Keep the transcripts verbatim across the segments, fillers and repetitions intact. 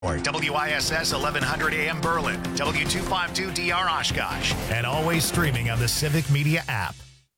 W I S S eleven hundred A M Berlin, W two fifty-two D R Oshkosh, and always streaming on the Civic Media app.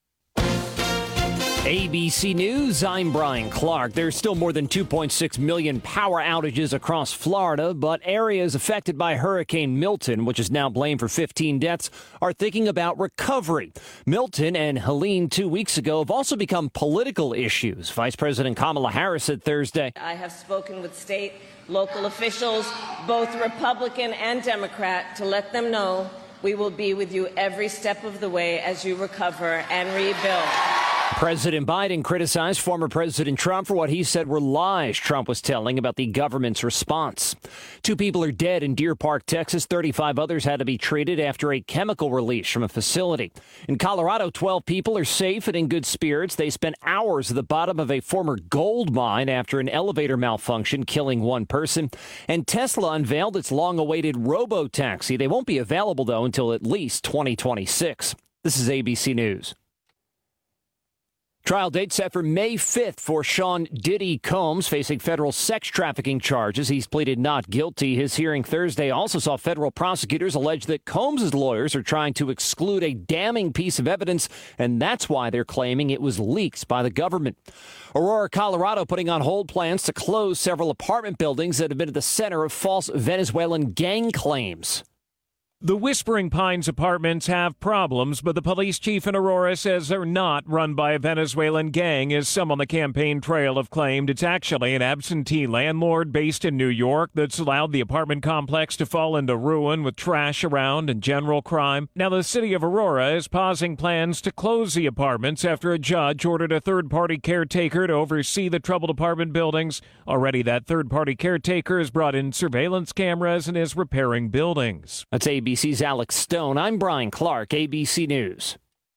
A B C News, I'm Brian Clark. There's still more than two point six million power outages across Florida, but areas affected by Hurricane Milton, which is now blamed for fifteen deaths, are thinking about recovery. Milton and Helene two weeks ago have also become political issues. Vice President Kamala Harris said Thursday, I have spoken with state, local officials, both Republican and Democrat, to let them know we will be with you every step of the way as you recover and rebuild. President Biden criticized former President Trump for what he said were lies Trump was telling about the government's response. Two people are dead in Deer Park, Texas. thirty-five others had to be treated after a chemical release from a facility. In Colorado, twelve people are safe and in good spirits. They spent hours at the bottom of a former gold mine after an elevator malfunction, killing one person. And Tesla unveiled its long-awaited robo-taxi. They won't be available, though, until at least twenty twenty-six. This is A B C News. Trial date set for May fifth for Sean Diddy Combs, facing federal sex trafficking charges. He's pleaded not guilty. His hearing Thursday also saw federal prosecutors allege that Combs' lawyers are trying to exclude a damning piece of evidence, and that's why they're claiming it was leaked by the government. Aurora, Colorado, putting on hold plans to close several apartment buildings that have been at the center of false Venezuelan gang claims. The Whispering Pines apartments have problems, but the police chief in Aurora says they're not run by a Venezuelan gang, as some on the campaign trail have claimed. It's actually an absentee landlord based in New York that's allowed the apartment complex to fall into ruin with trash around and general crime. Now, the city of Aurora is pausing plans to close the apartments after a judge ordered a third-party caretaker to oversee the troubled apartment buildings. Already, that third-party caretaker has brought in surveillance cameras and is repairing buildings. That's A B C's Alex Stone. I'm Brian Clark, A B C News.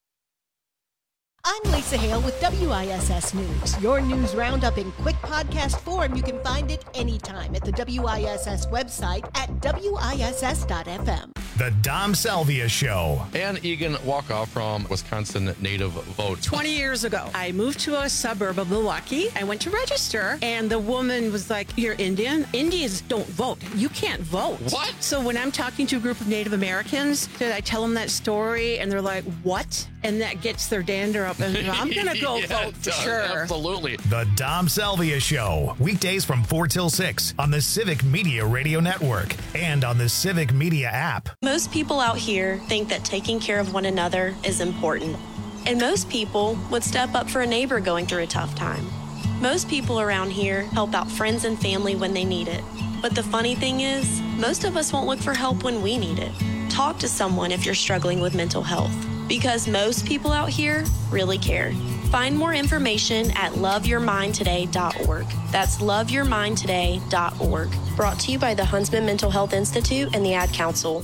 I'm Lisa Hale with W I S S News. Your news roundup in quick podcast form. You can find it anytime at the W I S S website at W I S S dot F M. The Dom Salvia Show. Ann Egan Walkoff from Wisconsin Native Vote. twenty years ago, I moved to a suburb of Milwaukee. I went to register, and the woman was like, you're Indian? Indians don't vote. You can't vote. What? So when I'm talking to a group of Native Americans, did I tell them that story, and they're like, what? And that gets their dander up, and I'm going to go yeah, vote for sure. Absolutely. The Dom Salvia Show. Weekdays from four till six on the Civic Media Radio Network and on the Civic Media app. Most people out here think that taking care of one another is important. And most people would step up for a neighbor going through a tough time. Most people around here help out friends and family when they need it. But the funny thing is, most of us won't look for help when we need it. Talk to someone if you're struggling with mental health, because most people out here really care. Find more information at love your mind today dot org. That's love your mind today dot org. Brought to you by the Huntsman Mental Health Institute and the Ad Council.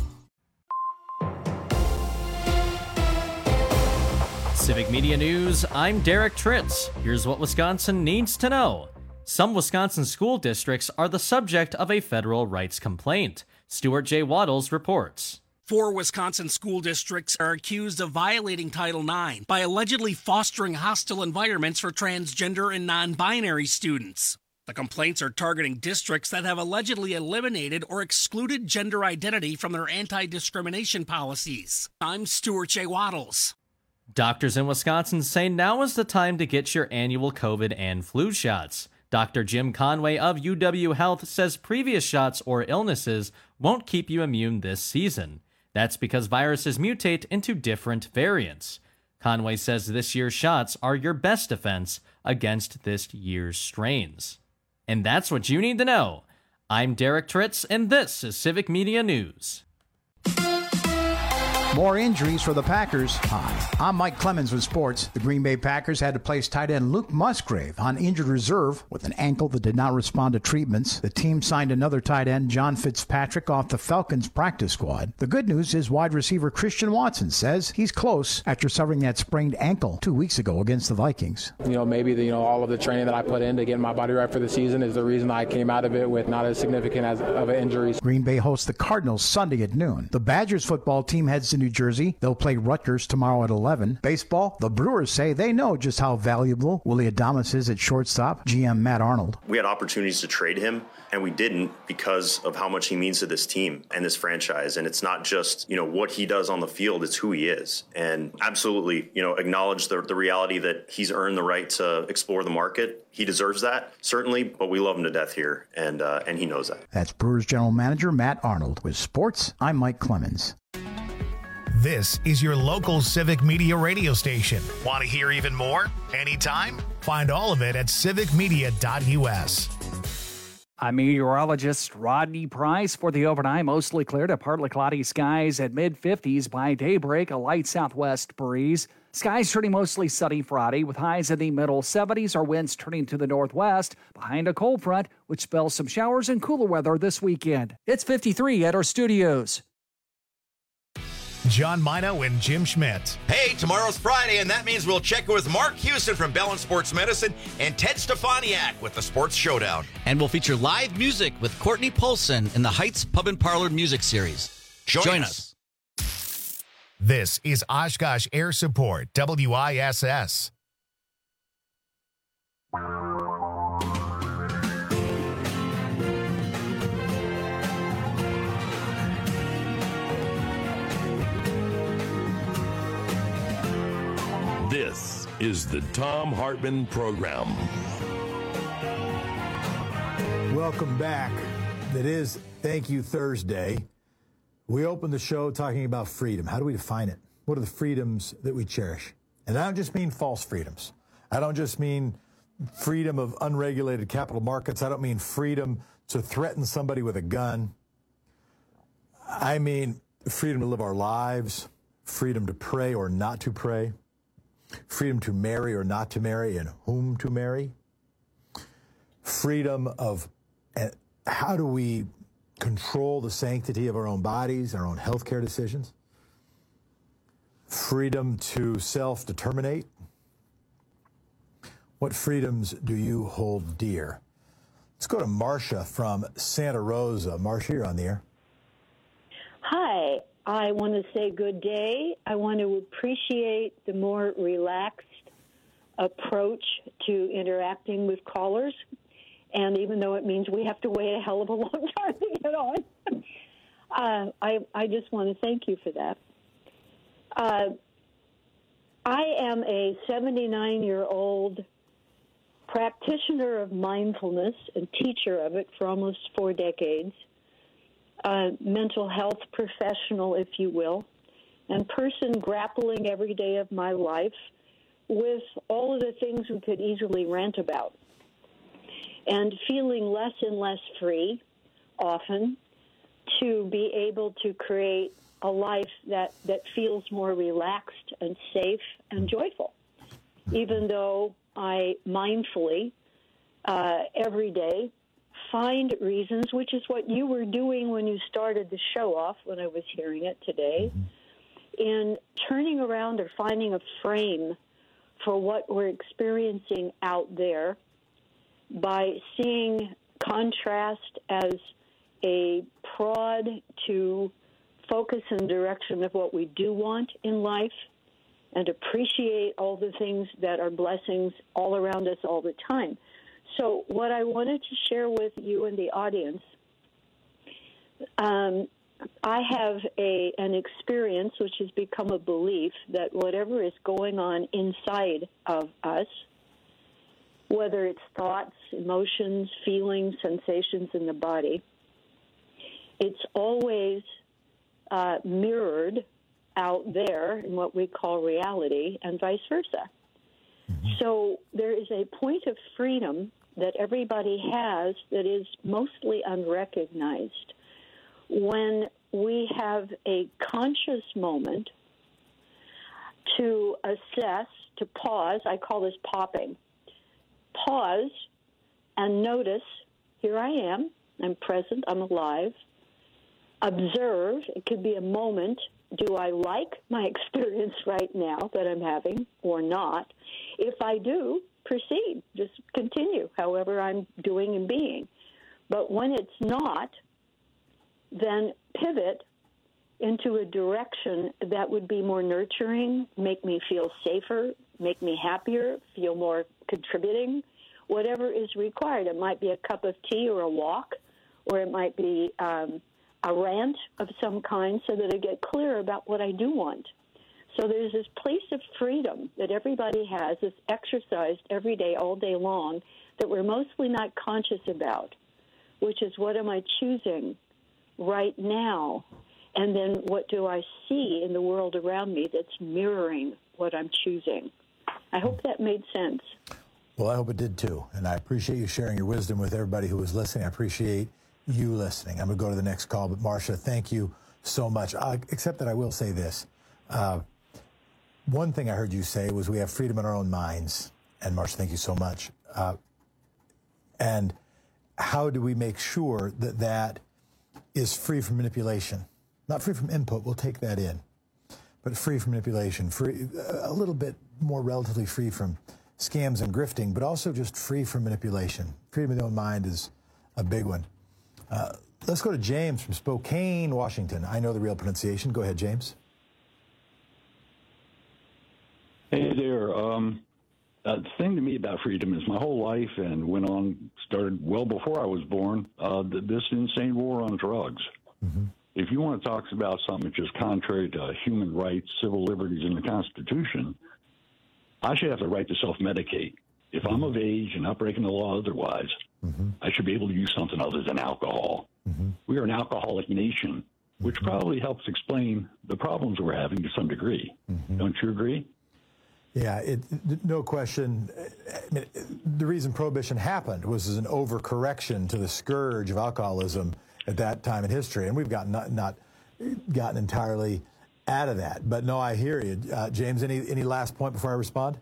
Civic Media News, I'm Derek Tritz. Here's what Wisconsin needs to know. Some Wisconsin school districts are the subject of a federal rights complaint. Stuart J. Waddles reports. Four Wisconsin school districts are accused of violating Title nine by allegedly fostering hostile environments for transgender and non-binary students. The complaints are targeting districts that have allegedly eliminated or excluded gender identity from their anti-discrimination policies. I'm Stuart J. Waddles. Doctors in Wisconsin say now is the time to get your annual COVID and flu shots. Doctor Jim Conway of U W Health says previous shots or illnesses won't keep you immune this season. That's because viruses mutate into different variants. Conway says this year's shots are your best defense against this year's strains. And that's what you need to know. I'm Derek Tritz, and this is Civic Media News. More injuries for the Packers. Hi, I'm Mike Clemens with sports. The Green Bay Packers had to place tight end Luke Musgrave on injured reserve with an ankle that did not respond to treatments. The team signed another tight end, John Fitzpatrick, off the Falcons practice squad. The good news is wide receiver Christian Watson says he's close after suffering that sprained ankle two weeks ago against the Vikings. You know, maybe the, you know all of the training that I put in to get my body right for the season is the reason I came out of it with not as significant as of an injury. Green Bay hosts the Cardinals Sunday at noon. The Badgers football team heads to New Jersey. They'll play Rutgers tomorrow at eleven. Baseball, the Brewers say they know just how valuable Willy Adames is at shortstop. G M Matt Arnold. We had opportunities to trade him, and we didn't because of how much he means to this team and this franchise. And it's not just, you know, what he does on the field, it's who he is. And absolutely, you know, acknowledge the, the reality that he's earned the right to explore the market. He deserves that, certainly, but we love him to death here, and uh, and he knows that. That's Brewers General Manager Matt Arnold. With sports, I'm Mike Clemens. This is your local Civic Media radio station. Want to hear even more? Anytime? Find all of it at civic media dot u s. I'm meteorologist Rodney Price for the overnight. Mostly clear to partly cloudy skies at mid fifties by daybreak. A light southwest breeze. Skies turning mostly sunny Friday with highs in the middle seventies. Our winds turning to the northwest behind a cold front, which spells some showers and cooler weather this weekend. It's fifty-three at our studios. John Mino and Jim Schmidt. Hey, tomorrow's Friday, and that means we'll check in with Mark Houston from Bell and Sports Medicine and Ted Stefaniak with the Sports Showdown. And we'll feature live music with Courtney Polson in the Heights Pub and Parlor Music Series. Join, Join us. us. This is Oshkosh Air Support, W I S S. This is the Thom Hartmann Program. Welcome back. It is Thank You Thursday. We opened the show talking about freedom. How do we define it? What are the freedoms that we cherish? And I don't just mean false freedoms. I don't just mean freedom of unregulated capital markets. I don't mean freedom to threaten somebody with a gun. I mean freedom to live our lives, freedom to pray or not to pray, freedom to marry or not to marry, and whom to marry, freedom of uh, how do we control the sanctity of our own bodies, our own healthcare decisions, freedom to self-determinate. What freedoms do you hold dear? Let's go to Marcia from Santa Rosa. Marcia, you're on the air. Hi. I want to say good day. I want to appreciate the more relaxed approach to interacting with callers. And even though it means we have to wait a hell of a long time to get on, uh, I, I just want to thank you for that. Uh, I am a seventy-nine-year-old practitioner of mindfulness and teacher of it for almost four decades, a mental health professional, if you will, and person grappling every day of my life with all of the things we could easily rant about, and feeling less and less free, often, to be able to create a life that, that feels more relaxed and safe and joyful, even though I mindfully, uh, every day, find reasons, which is what you were doing when you started the show off, when I was hearing it today, in turning around or finding a frame for what we're experiencing out there, by seeing contrast as a prod to focus in the direction of what we do want in life and appreciate all the things that are blessings all around us all the time. So what I wanted to share with you and the audience, um, I have a an experience which has become a belief that whatever is going on inside of us, whether it's thoughts, emotions, feelings, sensations in the body, it's always uh, mirrored out there in what we call reality, and vice versa. Mm-hmm. So there is a point of freedom that everybody has that is mostly unrecognized when we have a conscious moment to assess, to pause. I call this popping. Pause and notice, here I am, I'm present, I'm alive. Observe, it could be a moment. Do I like my experience right now that I'm having or not? If I do, proceed. Just continue however I'm doing and being. But when it's not, then pivot into a direction that would be more nurturing, make me feel safer, make me happier, feel more contributing, whatever is required. It might be a cup of tea or a walk, or it might be um, a rant of some kind so that I get clear about what I do want. So there's this place of freedom that everybody has, that's exercised every day, all day long, that we're mostly not conscious about, which is what am I choosing right now? And then what do I see in the world around me that's mirroring what I'm choosing? I hope that made sense. Well, I hope it did too. And I appreciate you sharing your wisdom with everybody who was listening. I appreciate you listening. I'm going to go to the next call. But, Marcia, thank you so much. Uh, except that I will say this. Uh, one thing I heard you say was we have freedom in our own minds. And, Marcia, thank you so much. Uh, and how do we make sure that that is free from manipulation? Not free from input. We'll take that in. But free from manipulation. Free, a little bit more relatively free from scams and grifting, but also just free from manipulation. Freedom of the own mind is a big one. Uh, let's go to James from Spokane, Washington. I know the real pronunciation. Go ahead, James. Hey there. Um, uh, the thing to me about freedom is my whole life, and went on, started well before I was born, uh, this insane war on drugs. Mm-hmm. If you want to talk about something which is contrary to human rights, civil liberties, and the Constitution, I should have the right to self-medicate. If I'm of age and not breaking the law otherwise, mm-hmm. I should be able to use something other than alcohol. Mm-hmm. We are an alcoholic nation, which mm-hmm. probably helps explain the problems we're having to some degree. Mm-hmm. Don't you agree? Yeah, it, no question. I mean, the reason Prohibition happened was as an overcorrection to the scourge of alcoholism at that time in history, and we've got not, not gotten entirely out of that. But no, I hear you. Uh, James, any any last point before I respond?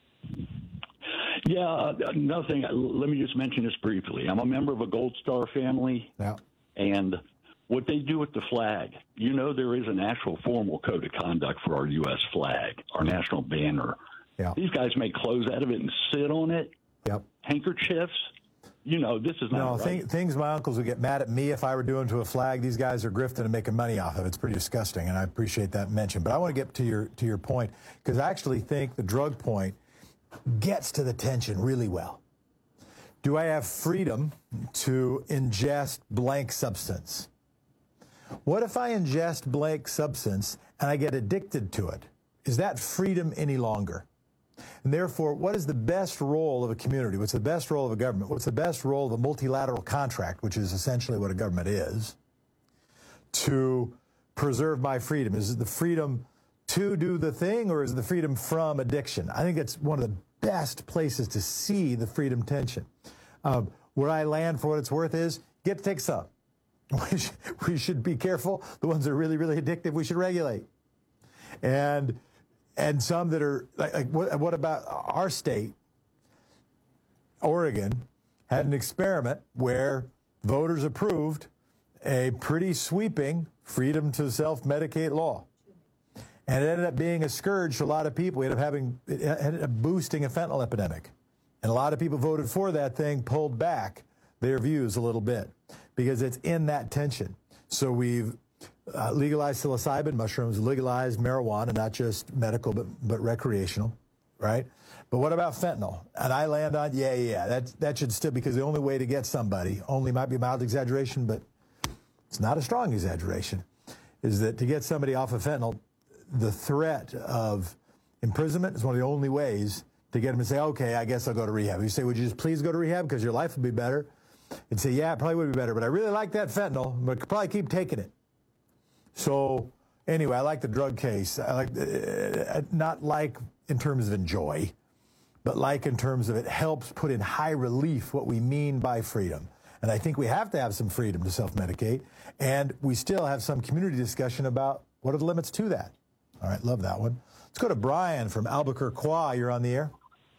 Yeah, uh, nothing. Let me just mention this briefly. I'm a member of a Gold Star family, yeah. and what they do with the flag, you know, there is an actual formal code of conduct for our U S flag, our national banner. Yeah. These guys make clothes out of it and sit on it. Yep. Handkerchiefs. You know, this is not no, right. th- things my uncles would get mad at me if I were doing to a flag. These guys are grifting and making money off of it. It's pretty disgusting, and I appreciate that mention. But I want to get to your to your point, because I actually think the drug point gets to the tension really well. Do I have freedom to ingest blank substance? What if I ingest blank substance and I get addicted to it? Is that freedom any longer? And therefore, what is the best role of a community? What's the best role of a government? What's the best role of a multilateral contract, which is essentially what a government is, to preserve my freedom? Is it the freedom to do the thing, or is it the freedom from addiction? I think it's one of the best places to see the freedom tension. Um, where I land, for what it's worth, is get to take some. We should, we should be careful. The ones that are really, really addictive, we should regulate. And and some that are, like, like what, what about our state? Oregon had an experiment where voters approved a pretty sweeping freedom to self-medicate law. And it ended up being a scourge to a lot of people. We ended up having, it ended up boosting a fentanyl epidemic. And a lot of people voted for that thing, pulled back their views a little bit, because it's in that tension. So we've uh, legalized psilocybin, mushrooms, legalized marijuana, not just medical, but, but recreational, right? But what about fentanyl? And I land on, yeah, yeah, that, that should still, because the only way to get somebody, only might be a mild exaggeration, but it's not a strong exaggeration, is that to get somebody off of fentanyl, the threat of imprisonment is one of the only ways to get them to say, okay, I guess I'll go to rehab. You say, would you just please go to rehab because your life would be better? And say, yeah, it probably would be better, but I really like that fentanyl, but could probably keep taking it. So anyway, I like the drug case. I like, uh, not like in terms of enjoy, but like in terms of it helps put in high relief what we mean by freedom. And I think we have to have some freedom to self-medicate, and we still have some community discussion about what are the limits to that. All right, love that one. Let's go to Brian from Albuquerque. You're on the air.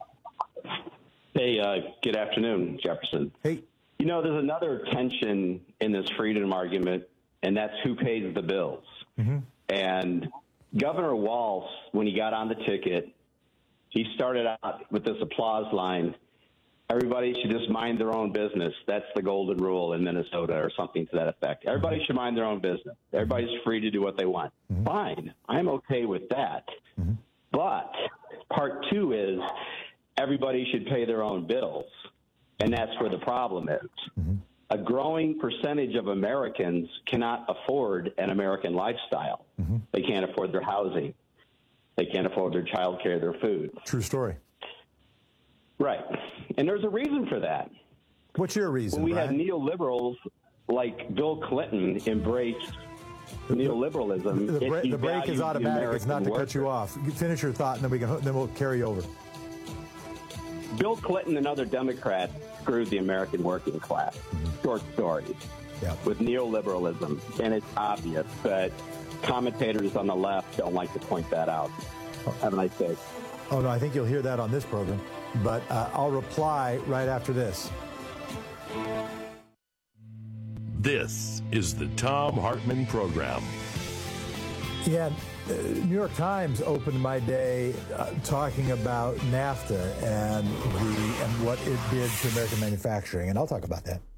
Hey, uh, good afternoon, Jefferson. Hey. You know, there's another tension in this freedom argument, and that's who pays the bills. Mm-hmm. And Governor Walz, when he got on the ticket, he started out with this applause line. everybody should just mind their own business. That's the golden rule in Minnesota or something to that effect. Everybody should mind their own business. Everybody's free to do what they want. Mm-hmm. Fine. I'm okay with that. Mm-hmm. But part two is everybody should pay their own bills. And that's where the problem is. Mm-hmm. A growing percentage of Americans cannot afford an American lifestyle. Mm-hmm. They can't afford their housing. They can't afford their child care, their food. True story. Right. And there's a reason for that. What's your reason, When we Brian? have neoliberals like Bill Clinton embrace neoliberalism. The, bra- it the break is devalues automatic. the It's not to American cut you off. You finish your thought, and then we can then we'll carry over. Bill Clinton and other Democrats screwed the American working class. Mm-hmm. Short story. Yeah. With neoliberalism, and it's obvious, but commentators on the left don't like to point that out. Have a nice day. Oh, no, I think you'll hear that on this program, but uh, I'll reply right after this. This is the Thom Hartmann Program. Yeah, uh, New York Times opened my day uh, talking about NAFTA and the and what it did to American manufacturing, and I'll talk about that.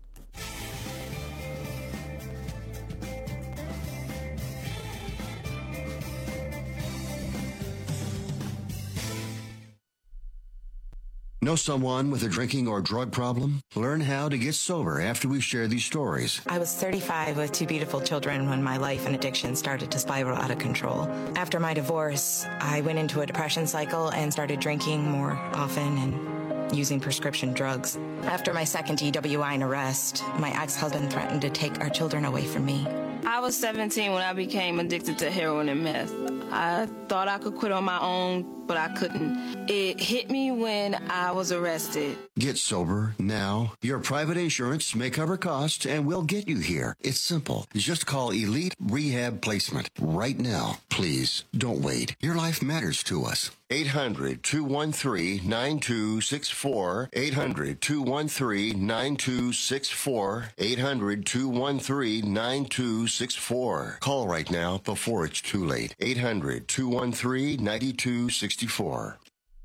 Know someone with a drinking or drug problem? Learn how to get sober after we share these stories. I was thirty-five with two beautiful children when my life and addiction started to spiral out of control. After my divorce, I went into a depression cycle and started drinking more often and using prescription drugs. After my second D W I and arrest, my ex-husband threatened to take our children away from me. I was seventeen when I became addicted to heroin and meth. I thought I could quit on my own, but I couldn't. It hit me when I was arrested. Get sober now. Your private insurance may cover costs and we'll get you here. It's simple. Just call Elite Rehab Placement right now. Please don't wait. Your life matters to us. eight hundred, two one three, nine two six four. eight hundred, two one three, nine two six four. eight hundred, two one three, nine two six four. Call right now before it's too late. eight hundred, two one three, nine two six four.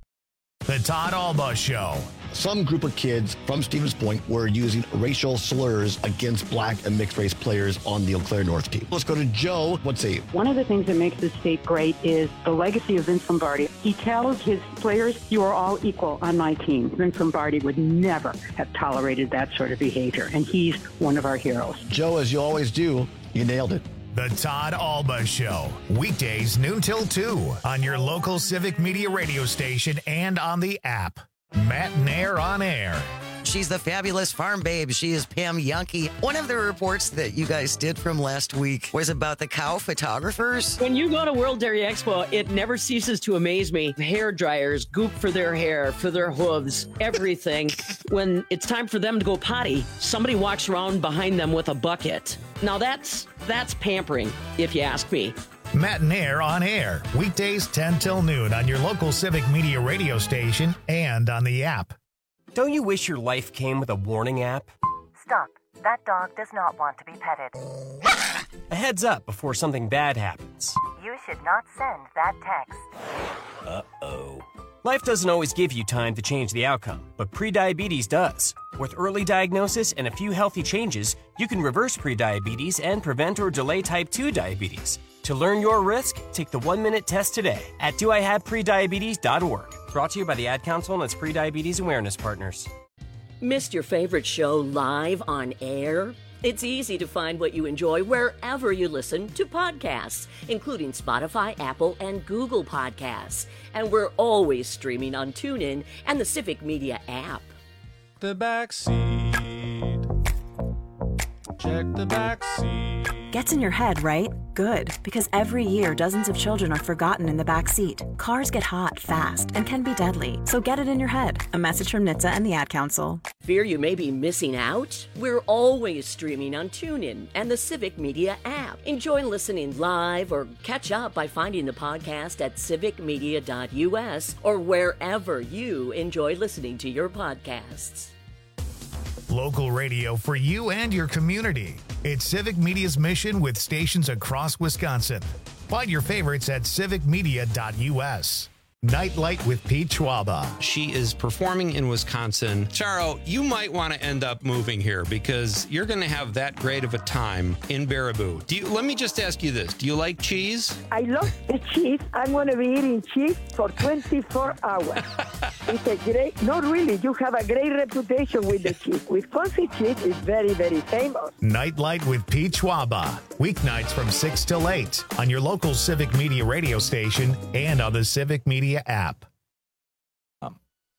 The Todd Alba Show. Some group of kids from Stevens Point were using racial slurs against black and mixed race players on the Eau Claire North team. Let's go to Joe. What's he? One of the things that makes this state great is the legacy of Vince Lombardi. He tells his players, you are all equal on my team. Vince Lombardi would never have tolerated that sort of behavior, and he's one of our heroes. Joe, as you always do, you nailed it. The Todd Alba Show. Weekdays noon till two on your local Civic Media radio station and on the app. Matt Nair on air. She's the fabulous farm babe. She is Pam Yankee. One of the reports that you guys did from last week was about the cow photographers. When you go to World Dairy Expo, it never ceases to amaze me. Hair dryers, goop for their hair, for their hooves, everything. When it's time for them to go potty, somebody walks around behind them with a bucket. Now that's that's pampering, if you ask me. Matt Nair on air. Weekdays ten till noon on your local Civic Media radio station and on the app. Don't you wish your life came with a warning app? Stop. That dog does not want to be petted. A heads up before something bad happens. You should not send that text. Uh-oh. Life doesn't always give you time to change the outcome, but prediabetes does. With early diagnosis and a few healthy changes, you can reverse prediabetes and prevent or delay type two diabetes. To learn your risk, take the one-minute test today at do I have prediabetes dot org. Brought to you by the Ad Council and its prediabetes awareness partners. Missed your favorite show live on air? It's easy to find what you enjoy wherever you listen to podcasts, including Spotify, Apple, and Google Podcasts. And we're always streaming on TuneIn and the Civic Media app. The back seat. Check the back seat. Gets in your head, right? Good, because every year dozens of children are forgotten in the back seat. Cars get hot fast and can be deadly, so get it in your head. A message from N H T S A and the Ad Council. Fear you may be missing out? We're always streaming on TuneIn and the Civic Media app. Enjoy listening live or catch up by finding the podcast at civic media dot U S or wherever you enjoy listening to your podcasts. Local radio for you and your community. It's Civic Media's mission with stations across Wisconsin. Find your favorites at civic media dot U S. Nightlight with Pete Schwaba. She is performing in Wisconsin. Charo, you might want to end up moving here because you're going to have that great of a time in Baraboo. Do you, let me just ask you this. Do you like cheese? I love the cheese. I'm going to be eating cheese for twenty-four hours. It's a great, not really, you have a great reputation with the cheese. Wisconsin cheese is very, very famous. Nightlight with Pete Schwaba. Weeknights from six till eight on your local Civic Media radio station and on the Civic Media app. Um.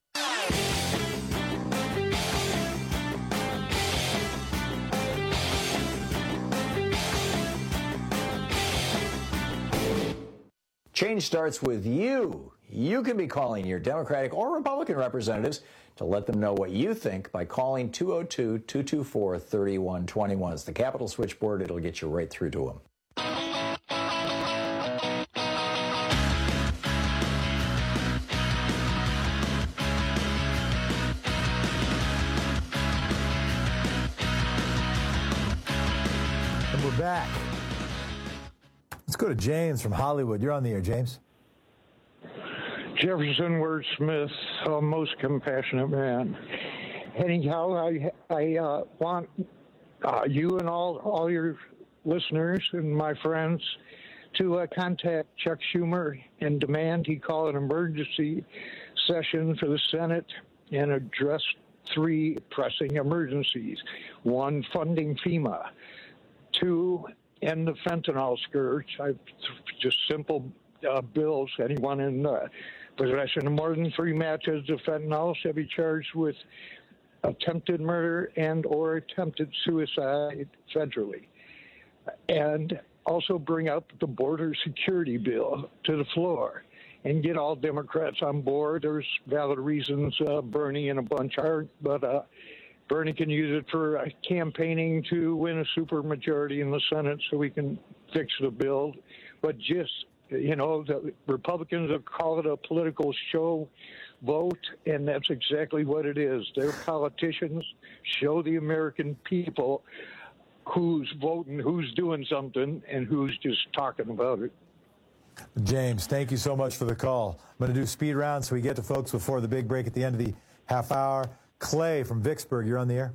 Change starts with you. You can be calling your Democratic or Republican representatives to let them know what you think by calling two oh two, two two four, three one two one. It's the Capitol switchboard. It'll get you right through to them. We're back. Let's go to James from Hollywood. You're on the air, James. Jefferson Wordsmith, a most compassionate man. Anyhow, I I uh, want uh, you and all all your listeners and my friends to uh, contact Chuck Schumer and demand he call an emergency session for the Senate and address three pressing emergencies. One, funding FEMA. Two, end the fentanyl scourge. I've just simple uh, bills. Anyone in uh, possession of more than three matches of fentanyl shall be charged with attempted murder and or attempted suicide federally. And also bring up the border security bill to the floor and get all Democrats on board. There's valid reasons uh, Bernie and a bunch aren't, but uh, Bernie can use it for uh, campaigning to win a supermajority in the Senate so we can fix the bill. But just, you know, the Republicans have called it a political show vote, and that's exactly what it is. Their politicians show the American people who's voting, who's doing something, and who's just talking about it. James, thank you so much for the call. I'm going to do speed round so we get to folks before the big break at the end of the half hour. Clay from Vicksburg, you're on the air.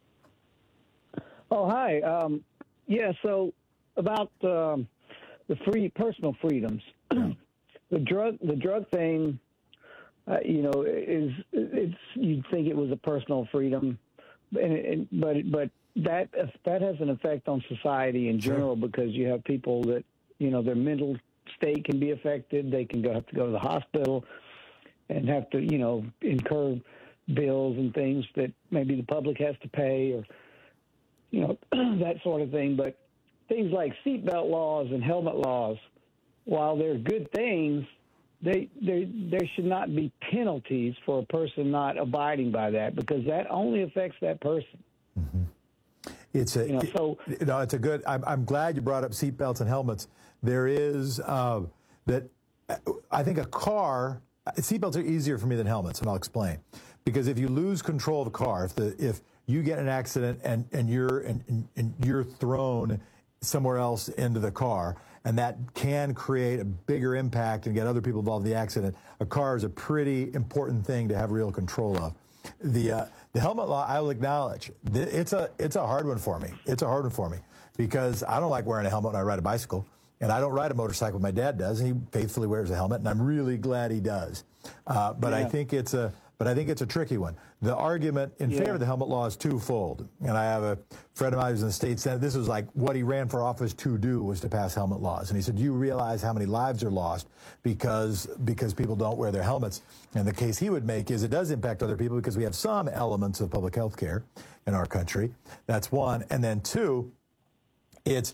Oh, hi. Um, yeah, so about um, the free personal freedoms, the drug the drug thing, uh, you know, is it's you'd think it was a personal freedom, and, and, but but that that has an effect on society in general sure. because you have people that you know their mental state can be affected. They can go have to go to the hospital and have to you know incur bills and things that maybe the public has to pay or, you know, that sort of thing. But things like seatbelt laws and helmet laws, while they're good things, they, they, there should not be penalties for a person not abiding by that because that only affects that person. Mm-hmm. It's a, you know, so, it, no, it's a good, I'm, I'm glad you brought up seatbelts and helmets. There is uh, that, I think a car, seatbelts are easier for me than helmets, and I'll explain. Because if you lose control of the car, if the if you get in an accident and, and you're and, and you're thrown somewhere else into the car, and that can create a bigger impact and get other people involved in the accident, a car is a pretty important thing to have real control of. The uh, the helmet law, I will acknowledge, it's a it's a hard one for me. It's a hard one for me because I don't like wearing a helmet when I ride a bicycle, and I don't ride a motorcycle. My dad does, and he faithfully wears a helmet, and I'm really glad he does. Uh, but yeah. I think it's a But I think it's a tricky one. The argument in yeah. favor of the helmet law is twofold. And I have a friend of mine who's in the state senate. This was like what he ran for office to do was to pass helmet laws. And he said, do you realize how many lives are lost because because people don't wear their helmets? And the case he would make is it does impact other people because we have some elements of public health care in our country. That's one. And then two, it's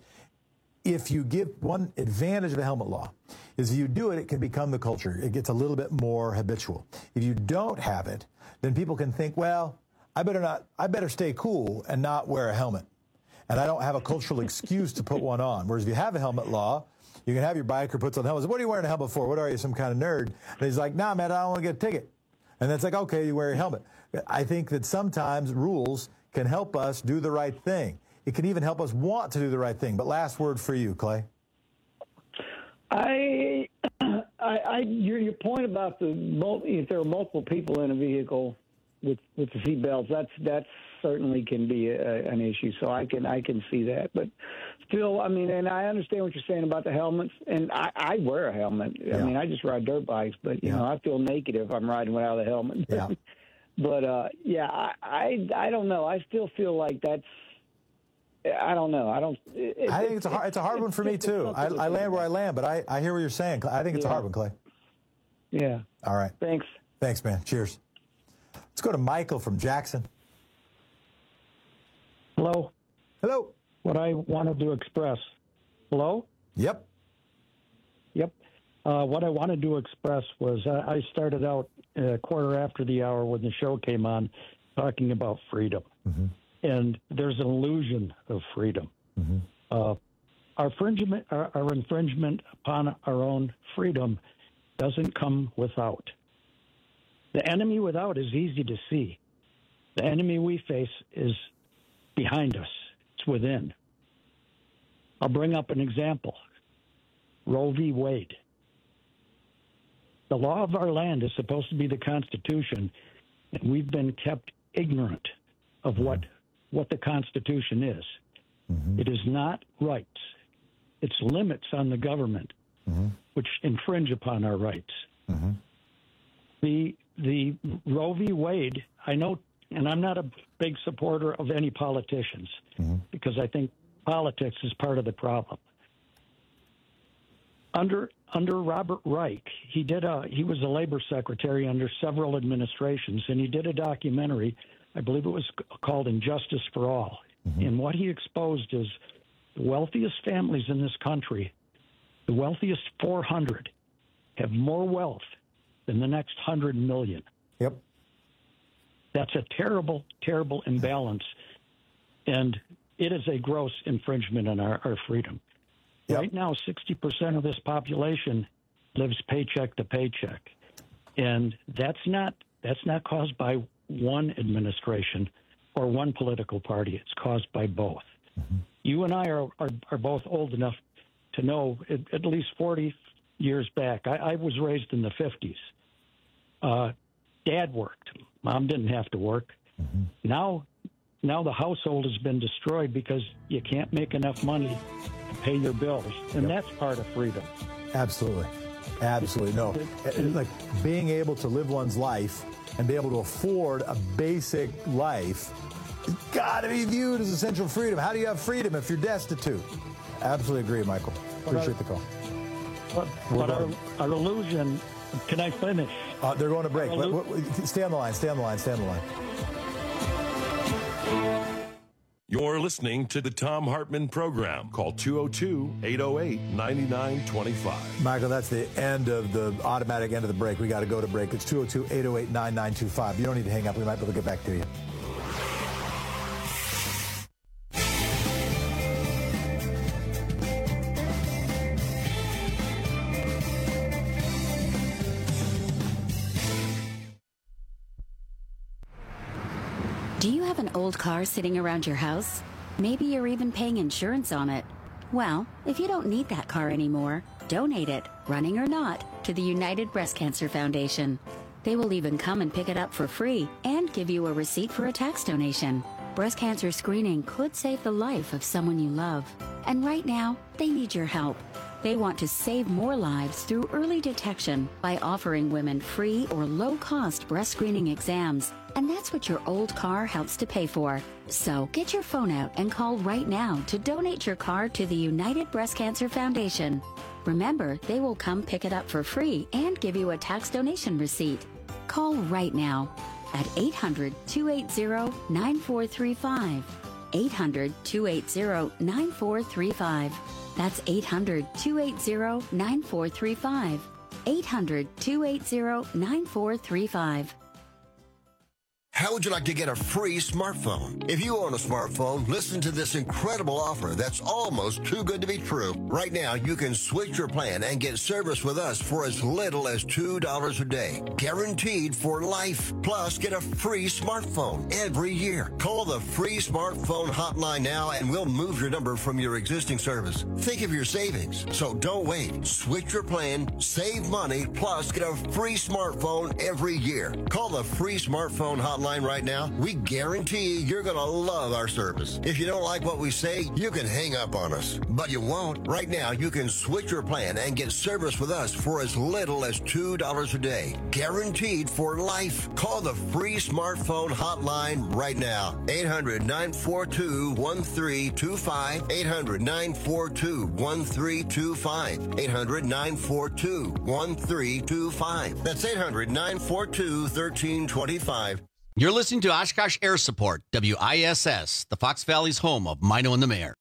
if you give one advantage of the helmet law is if you do it, it can become the culture. It gets a little bit more habitual. If you don't have it, then people can think, well, I better not, I better stay cool and not wear a helmet. And I don't have a cultural excuse to put one on. Whereas if you have a helmet law, you can have your biker puts on the helmet. What are you wearing a helmet for? What are you, some kind of nerd? And he's like, nah, man, I don't want to get a ticket. And that's like, okay, you wear your helmet. I think that sometimes rules can help us do the right thing. It can even help us want to do the right thing. But last word for you, Clay. I I, I your your point about the mul- if there are multiple people in a vehicle with with the seatbelts, that's that's certainly can be a, an issue. So I can I can see that, but still, I mean, and I understand what you're saying about the helmets, and I, I wear a helmet. Yeah. I mean, I just ride dirt bikes, but you yeah. know, I feel naked if I'm riding without a helmet. Yeah. But uh, yeah, I, I I don't know. I still feel like that's. I don't know. I don't. It, I think it's a hard, it's a hard one for me too. I, I land where I land, but I, I hear what you're saying. I think it's yeah. a hard one, Clay. Yeah. All right. Thanks. Thanks, man. Cheers. Let's go to Michael from Jackson. Hello. Hello. What I wanted to express. Hello? Yep. Yep. Uh, what I wanted to express was I, I started out a quarter after the hour when the show came on talking about freedom. Mm-hmm. And there's an illusion of freedom. Mm-hmm. Uh, our, infringement, our, our infringement upon our own freedom doesn't come without. The enemy without is easy to see. The enemy we face is behind us. It's within. I'll bring up an example. Roe v. Wade. The law of our land is supposed to be the Constitution, and we've been kept ignorant of what, what the Constitution is. Mm-hmm. It is not rights. It's limits on the government, mm-hmm. which infringe upon our rights. Mm-hmm. The the Roe v. Wade, I know, and I'm not a big supporter of any politicians mm-hmm. because I think politics is part of the problem. Under under Robert Reich, he did a he was a labor secretary under several administrations, and he did a documentary. I believe it was called Injustice for All. Mm-hmm. And what he exposed is the wealthiest families in this country, the wealthiest four hundred, have more wealth than the next one hundred million. Yep. That's a terrible, terrible imbalance. And it is a gross infringement on our, our freedom. Yep. Right now, sixty percent of this population lives paycheck to paycheck. And that's not that's not caused by one administration or one political party. It's caused by both. Mm-hmm. You and I are, are, are both old enough to know at, at least forty years back. I, I was raised in the fifties. Uh, Dad worked. Mom didn't have to work. Mm-hmm. Now, now the household has been destroyed because you can't make enough money to pay your bills, and yep. that's part of freedom. Absolutely, absolutely. No, like being able to live one's life and be able to afford a basic life has got to be viewed as essential freedom. How do you have freedom if you're destitute? Absolutely agree, Michael. Appreciate the call. But, but our, our illusion, can I finish? Uh, they're going to break. Wait, wait, stay on the line, stay on the line, stay on the line. You're listening to the Thom Hartmann Program. Call two oh two, eight oh eight, nine nine two five. Michael, that's the end of the automatic end of the break. We got to go to break. It's two oh two, eight oh eight, nine nine two five. You don't need to hang up. We might be able to get back to you. Do you have an old car sitting around your house? Maybe you're even paying insurance on it. Well, if you don't need that car anymore, donate it, running or not, to the United Breast Cancer Foundation. They will even come and pick it up for free and give you a receipt for a tax donation. Breast cancer screening could save the life of someone you love. And right now, they need your help. They want to save more lives through early detection by offering women free or low-cost breast screening exams. And that's what your old car helps to pay for. So get your phone out and call right now to donate your car to the United Breast Cancer Foundation. Remember, they will come pick it up for free and give you a tax donation receipt. Call right now at eight hundred, two eight zero, nine four three five. eight hundred, two eight zero, nine four three five. That's eight hundred, two eight zero, nine four three five. eight hundred, two eight zero, nine four three five. How would you like to get a free smartphone? If you own a smartphone, listen to this incredible offer that's almost too good to be true. Right now, you can switch your plan and get service with us for as little as two dollars a day. Guaranteed for life. Plus, get a free smartphone every year. Call the free smartphone hotline now and we'll move your number from your existing service. Think of your savings. So don't wait. Switch your plan, save money, plus get a free smartphone every year. Call the free smartphone hotline right now. We guarantee you're going to love our service. If you don't like what we say, you can hang up on us. But you won't. Right now, you can switch your plan and get service with us for as little as two dollars a day. Guaranteed for life. Call the free smartphone hotline right now. eight hundred, nine four two, one three two five. eight hundred, nine four two, one three two five. eight hundred, nine four two, one three two five. That's eight hundred, nine four two, one three two five. You're listening to Oshkosh Air Support, W I S S, the Fox Valley's home of Mino and the Mayor.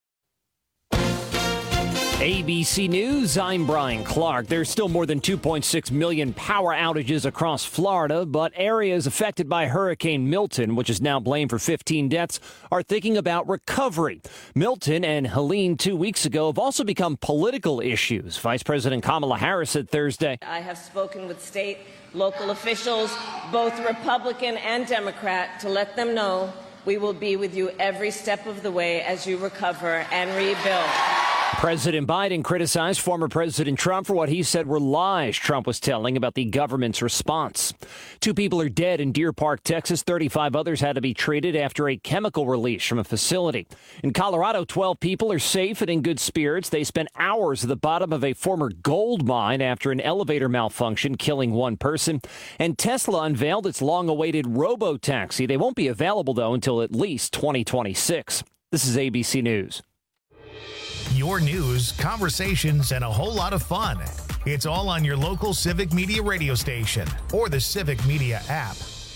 A B C News, I'm Brian Clark. There's still more than two point six million power outages across Florida, but areas affected by Hurricane Milton, which is now blamed for fifteen deaths, are thinking about recovery. Milton and Helene two weeks ago have also become political issues. Vice President Kamala Harris said Thursday, I have spoken with state, local officials, both Republican and Democrat, to let them know we will be with you every step of the way as you recover and rebuild. President Biden criticized former President Trump for what he said were lies Trump was telling about the government's response. Two people are dead in Deer Park, Texas. thirty-five others had to be treated after a chemical release from a facility. In Colorado, twelve people are safe and in good spirits. They spent hours at the bottom of a former gold mine after an elevator malfunction, killing one person. And Tesla unveiled its long-awaited robo-taxi. They won't be available, though, until at least twenty twenty-six. This is A B C News. Your news, conversations, and a whole lot of fun. It's all on your local Civic Media radio station or the Civic Media app.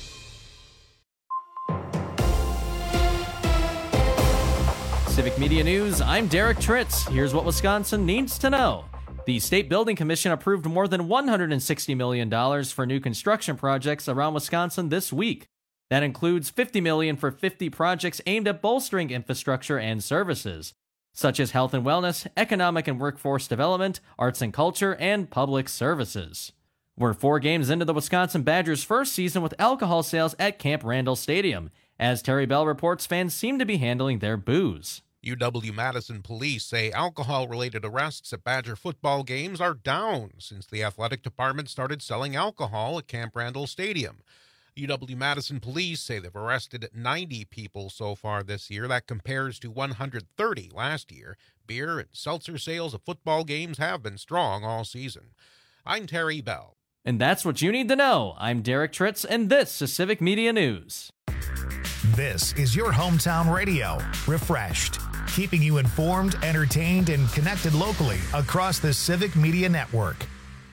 Civic Media News, I'm Derek Tritz. Here's what Wisconsin needs to know. The State Building Commission approved more than one hundred sixty million dollars for new construction projects around Wisconsin this week. That includes fifty million dollars for fifty projects aimed at bolstering infrastructure and services, such as health and wellness, economic and workforce development, arts and culture, and public services. We're four games into the Wisconsin Badgers' first season with alcohol sales at Camp Randall Stadium. As Terry Bell reports, fans seem to be handling their booze. U W-Madison police say alcohol-related arrests at Badger football games are down since the athletic department started selling alcohol at Camp Randall Stadium. U W-Madison police say they've arrested ninety people so far this year. That compares to one hundred thirty last year. Beer and seltzer sales at football games have been strong all season. I'm Terry Bell. And that's what you need to know. I'm Derek Tritz, and this is Civic Media News. This is your hometown radio, refreshed, keeping you informed, entertained, and connected locally across the Civic Media Network.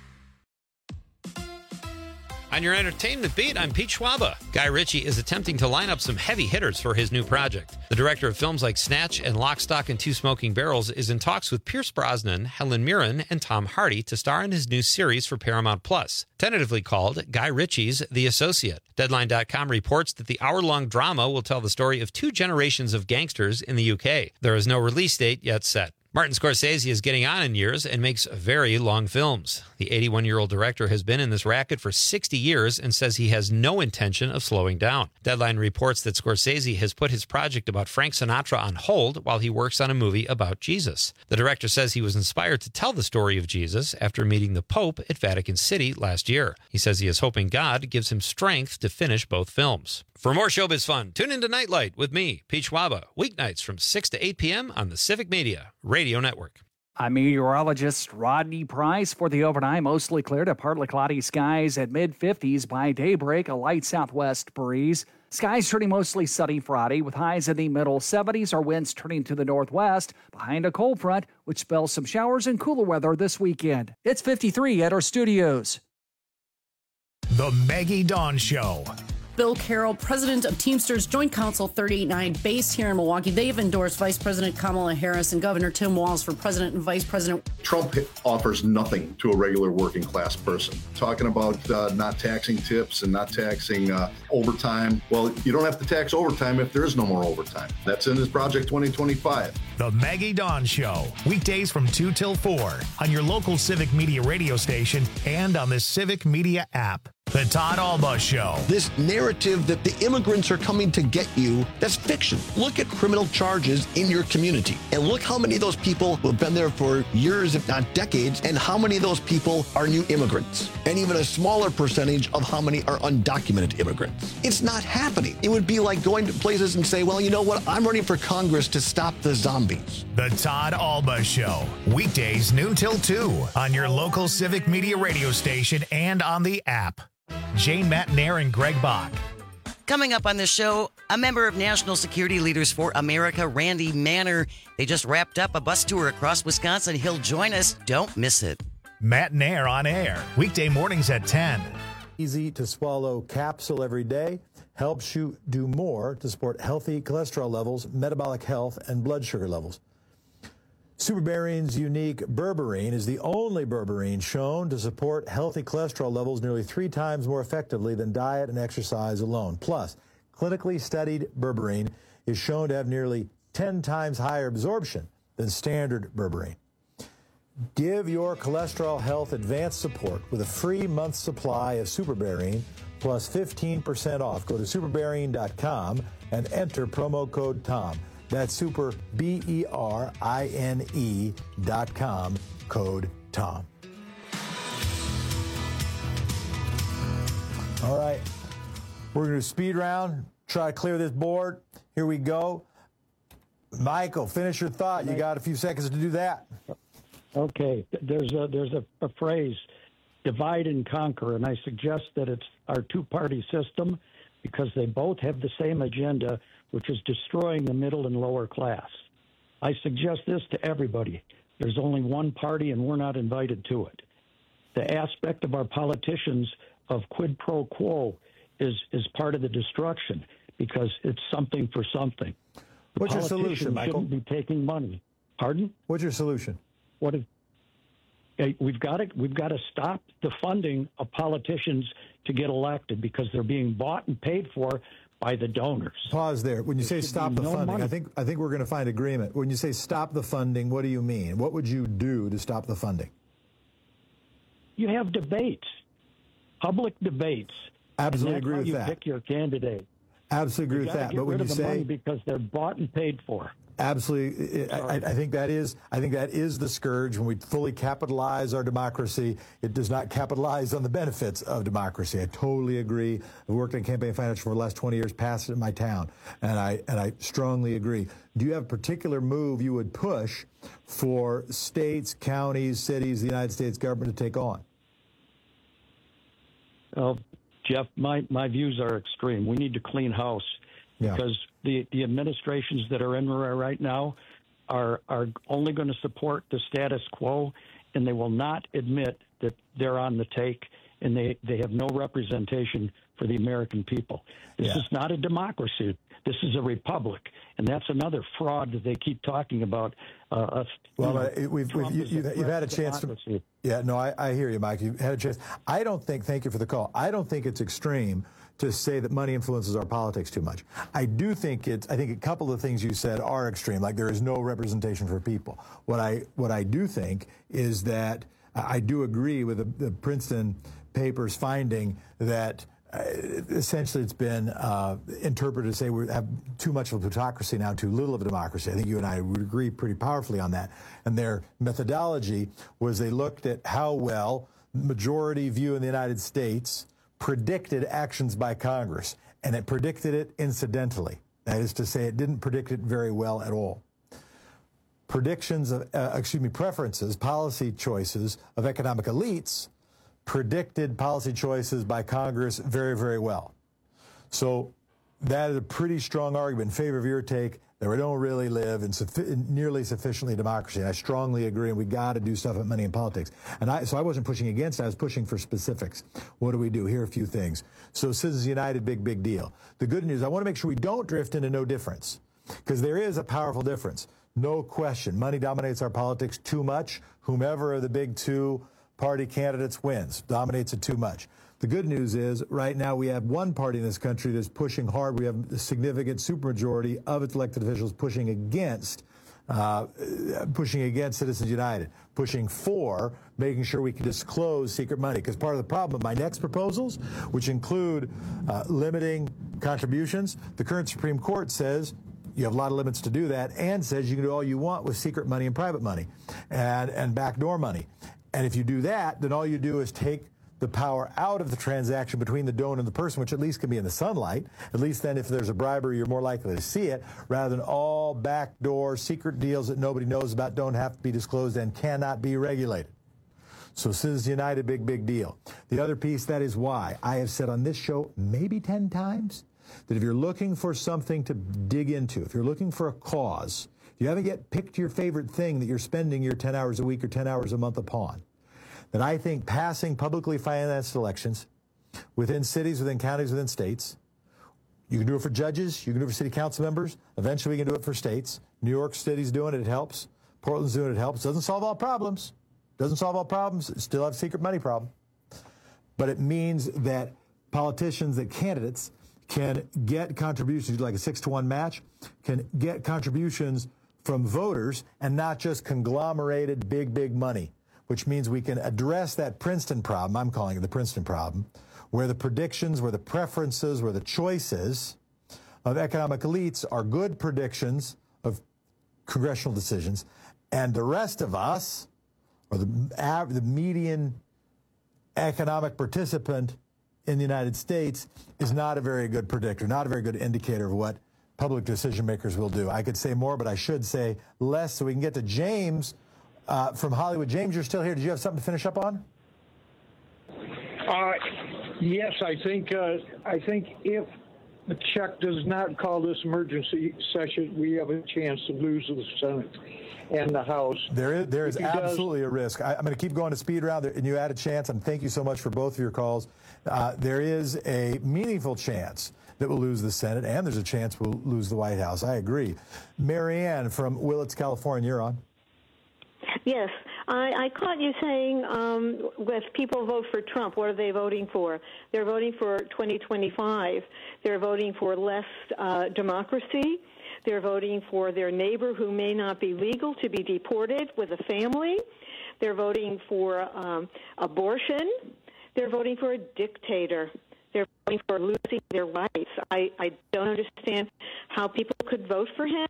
On your entertainment beat, I'm Pete Schwaba. Guy Ritchie is attempting to line up some heavy hitters for his new project. The director of films like Snatch and Lock, Stock, and Two Smoking Barrels is in talks with Pierce Brosnan, Helen Mirren, and Tom Hardy to star in his new series for Paramount Plus, tentatively called Guy Ritchie's The Associate. Deadline dot com reports that the hour-long drama will tell the story of two generations of gangsters in the U K. There is no release date yet set. Martin Scorsese is getting on in years and makes very long films. The eighty-one-year-old director has been in this racket for sixty years and says he has no intention of slowing down. Deadline reports that Scorsese has put his project about Frank Sinatra on hold while he works on a movie about Jesus. The director says he was inspired to tell the story of Jesus after meeting the Pope at Vatican City last year. He says he is hoping God gives him strength to finish both films. For more showbiz fun, tune into Nightlight with me, Pete Schwaba, weeknights from six to eight p.m. on the Civic Media Radio Network. I'm meteorologist Rodney Price. For the overnight, mostly clear to partly cloudy skies at mid fifties. By daybreak, a light southwest breeze. Skies turning mostly sunny Friday with highs in the middle seventies. Our winds turning to the northwest behind a cold front, which spells some showers and cooler weather this weekend. It's fifty-three at our studios. The Maggie Dawn Show. Bill Carroll, president of Teamsters Joint Council thirty eighty-nine, based here in Milwaukee. They've endorsed Vice President Kamala Harris and Governor Tim Walz for president and vice president. Trump offers nothing to a regular working class person. Talking about uh, not taxing tips and not taxing uh, overtime. Well, you don't have to tax overtime if there is no more overtime. That's in his Project twenty twenty-five. The Maggie Dawn Show, weekdays from two till four on your local Civic Media radio station and on the Civic Media app. The Todd Alba Show. This narrative that the immigrants are coming to get you, that's fiction. Look at criminal charges in your community and look how many of those people who have been there for years, if not decades, and how many of those people are new immigrants, and even a smaller percentage of how many are undocumented immigrants. It's not happening. It would be like going to places and say, well, you know what? I'm running for Congress to stop the zombies. The Todd Alba Show, weekdays noon till two on your local Civic Media radio station and on the app. Jane Matnair and Greg Bach. Coming up on this show, a member of National Security Leaders for America, Randy Manner. They just wrapped up a bus tour across Wisconsin. He'll join us. Don't miss it. Matnair on air, weekday mornings at ten. Easy to swallow capsule every day helps you do more to support healthy cholesterol levels, metabolic health, and blood sugar levels. SuperBarine's unique berberine is the only berberine shown to support healthy cholesterol levels nearly three times more effectively than diet and exercise alone. Plus, clinically studied berberine is shown to have nearly ten times higher absorption than standard berberine. Give your cholesterol health advanced support with a free month's supply of SuperBarine plus fifteen percent off. Go to superbarine dot com and enter promo code TOM. That's super, B E R I N E dot com, code TOM. All right, we're going to speed round, try to clear this board. Here we go. Michael, finish your thought. You got a few seconds to do that. Okay, there's a, there's a, a phrase, divide and conquer, and I suggest that it's our two-party system because they both have the same agenda, which is destroying the middle and lower class. I suggest this to everybody. There's only one party, and we're not invited to it. The aspect of our politicians of quid pro quo is, is part of the destruction because it's something for something. The What's your solution, Michael? Shouldn't be taking money. Pardon? What's your solution? What is, hey, we've got to we've got to stop the funding of politicians to get elected because they're being bought and paid for by the donors. Pause there. When you say stop the no funding, money. I think I think we're going to find agreement. When you say stop the funding, what do you mean? What would you do to stop the funding? You have debates, public debates. Absolutely and that's agree how with you that. Pick your candidate. Absolutely agree You with gotta that. get But when rid you of the money say because they're bought and paid for. absolutely, I, I think that is I think that is the scourge. When we fully capitalize our democracy, it does not capitalize on the benefits of democracy. I totally agree. I've worked in campaign finance for the last twenty years, passed it in my town, and I and I strongly agree. Do you have a particular move you would push for states, counties, cities, the United States government to take on? Well, Jeff, my, my views are extreme. We need to clean house yeah. because the, the administrations that are in there right now are are only going to support the status quo, and they will not admit that they're on the take, and they, they have no representation for the American people. This Yeah. is not a democracy. This is a republic, and that's another fraud that they keep talking about. Uh, us, Well, you know, uh, we've, Trump we've, is you, a you've, you've had a threat chance to. democracy. Yeah, no, I, I hear you, Mike. You've had a chance. I don't think. Thank you for the call. I don't think it's extreme to say that money influences our politics too much. I do think it's. I think a couple of things you said are extreme. Like there is no representation for people. What I what I do think is that I do agree with the, the Princeton papers finding that. Uh, essentially, it's been uh, interpreted to say we have too much of a plutocracy now, too little of a democracy. I think you and I would agree pretty powerfully on that. And their methodology was they looked at how well majority view in the United States predicted actions by Congress, and it predicted it incidentally. That is to say, it didn't predict it very well at all. Predictions of, uh, excuse me, preferences, policy choices of economic elites predicted policy choices by Congress very, very well. So that is a pretty strong argument in favor of your take that we don't really live in suffi- nearly sufficiently democracy. And I strongly agree, and we got to do stuff with money in politics. And I, so I wasn't pushing against it, I was pushing for specifics. What do we do? Here are a few things. So Citizens United, big, big deal. The good news, I want to make sure we don't drift into no difference, because there is a powerful difference. No question. Money dominates our politics too much. Whomever of the big two party candidates wins, dominates it too much. The good news is right now we have one party in this country that's pushing hard. We have a significant supermajority of its elected officials pushing against uh, pushing against Citizens United, pushing for making sure we can disclose secret money. Because part of the problem of my next proposals, which include uh, limiting contributions, the current Supreme Court says you have a lot of limits to do that, and says you can do all you want with secret money and private money and, and backdoor money. And if you do that, then all you do is take the power out of the transaction between the donor and the person, which at least can be in the sunlight. At least then if there's a bribery, you're more likely to see it, rather than all backdoor secret deals that nobody knows about, don't have to be disclosed, and cannot be regulated. So Citizens United, big, big deal. The other piece, that is why I have said on this show maybe ten times that if you're looking for something to dig into, if you're looking for a cause, if you haven't yet picked your favorite thing that you're spending your ten hours a week or ten hours a month upon, that I think passing publicly financed elections within cities, within counties, within states, you can do it for judges, you can do it for city council members, eventually we can do it for states. New York City's doing it, it helps. Portland's doing it, it helps. Doesn't solve all problems. Doesn't solve all problems, still have a secret money problem. But it means that politicians, that candidates can get contributions, like a six to one match, can get contributions from voters and not just conglomerated big, big money, which means we can address that Princeton problem, I'm calling it the Princeton problem, where the predictions, where the preferences, where the choices of economic elites are good predictions of congressional decisions, and the rest of us, or the, the median economic participant in the United States, is not a very good predictor, not a very good indicator of what public decision makers will do. I could say more, but I should say less so we can get to James uh, from Hollywood. James, you're still here. Did you have something to finish up on? Uh, yes, I think uh, I think if Chuck does not call this emergency session, we have a chance to lose the Senate and the House. There is, there is absolutely does, a risk. I, I'm going to keep going to speed round, and you had a chance, and thank you so much for both of your calls. Uh, there is a meaningful chance that we'll lose the Senate, and there's a chance we'll lose the White House. I agree. Marianne from Willits, California, you're on. Yes. I, I caught you saying um, if people vote for Trump, what are they voting for? They're voting for twenty twenty-five. They're voting for less uh, democracy. They're voting for their neighbor who may not be legal to be deported with a family. They're voting for um, abortion. They're voting for a dictator. They're voting for losing their rights. I, I don't understand how people could vote for him.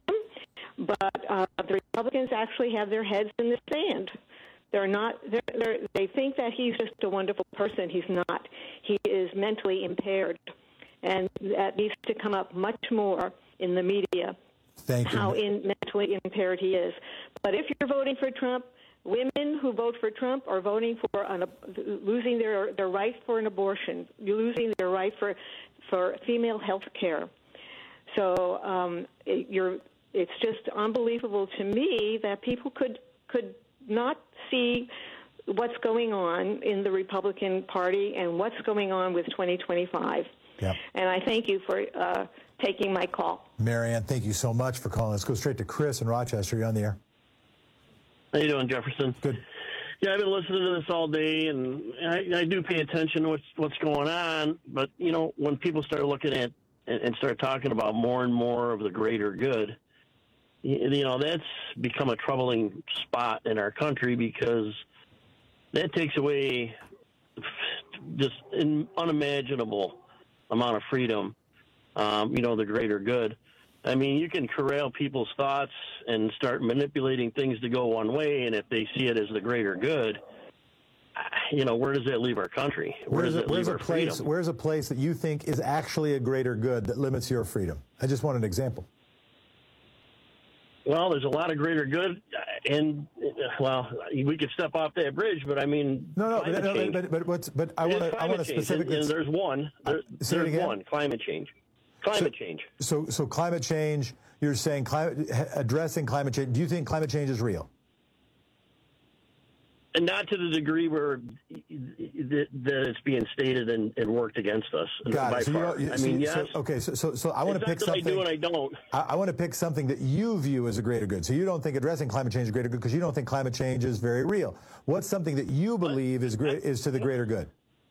But uh, the Republicans actually have their heads in the sand. They're not. They're, they're, they think that he's just a wonderful person. He's not. He is mentally impaired, and that needs to come up much more in the media. Thank you. How in, mentally impaired he is. But if you're voting for Trump, women who vote for Trump are voting for an, losing their their right for an abortion, losing their right for for female health care. So um, you're. It's just unbelievable to me that people could could not see what's going on in the Republican Party and what's going on with twenty twenty-five. Yep. And I thank you for uh, taking my call. Marianne, thank you so much for calling. Let's go straight to Chris in Rochester. You're on the air. How you doing, Jefferson? Good. Yeah, I've been listening to this all day, and I, I do pay attention to what's, what's going on. But, you know, when people start looking at and, and start talking about more and more of the greater good, you know, that's become a troubling spot in our country, because that takes away just an unimaginable amount of freedom, um, you know, the greater good. I mean, you can corral people's thoughts and start manipulating things to go one way, and if they see it as the greater good, you know, where does that leave our country? Where where's does a, that where's leave a our place? freedom? Where's a place that you think is actually a greater good that limits your freedom? I just want an example. Well, there's a lot of greater good, and well, we could step off that bridge, but I mean, no, no, climate but, no, change. but, but, but, but I want to, I want to specifically. And, and there's one, there, say it there's again? one, climate change. Climate so, change. So, so climate change. You're saying climate, addressing climate change. Do you think climate change is real? And not to the degree where that, that it's being stated and, and worked against us. Got by it. So far. you, I so, mean, yes. So, okay, so, so so I want to pick not that something. I do and I don't. I, I want to pick something that you view as a greater good. So you don't think addressing climate change is greater good because you don't think climate change is very real. What's something that you believe is great is to the greater good?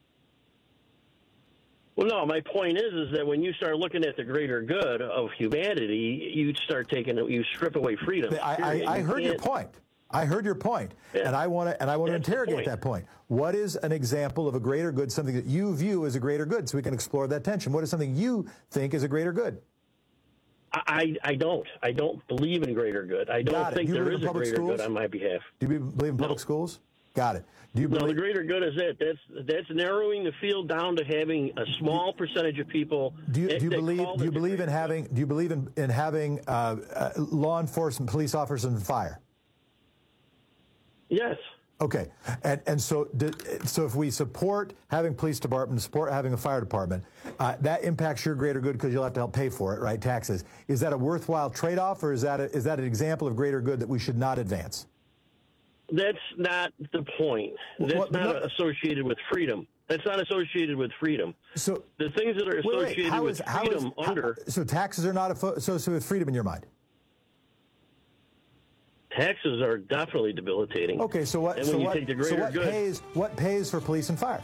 Well, no. My point is, is that when you start looking at the greater good of humanity, you start taking, you strip away freedom. I, I, I heard your point. I heard your point, yeah. and I want to and I want to interrogate point. that point. What is an example of a greater good? Something that you view as a greater good, so we can explore that tension. What is something you think is a greater good? I, I don't. I don't believe in greater good. I don't think there is a greater schools? good on my behalf. Do you believe in public no. schools? Got it. Do you no, believe- the greater good is it. That's that's narrowing the field down to having a small percentage of people. Do you, that, do you believe? Do you believe in good. having? Do you believe in in having uh, uh, law enforcement, police officers, and fire? Yes. Okay, and and so so if we support having police department, support having a fire department, uh, that impacts your greater good because you'll have to help pay for it, right? Taxes. Is that a worthwhile trade-off, or is that a, is that an example of greater good that we should not advance? That's not the point. That's what, not no, associated with freedom. That's not associated with freedom. So the things that are associated wait, wait, with is, freedom is, under how, so taxes are not associated with freedom in your mind. Taxes are definitely debilitating. Okay, so what? And so when you what, take the greater so what good, pays? What pays for police and fire?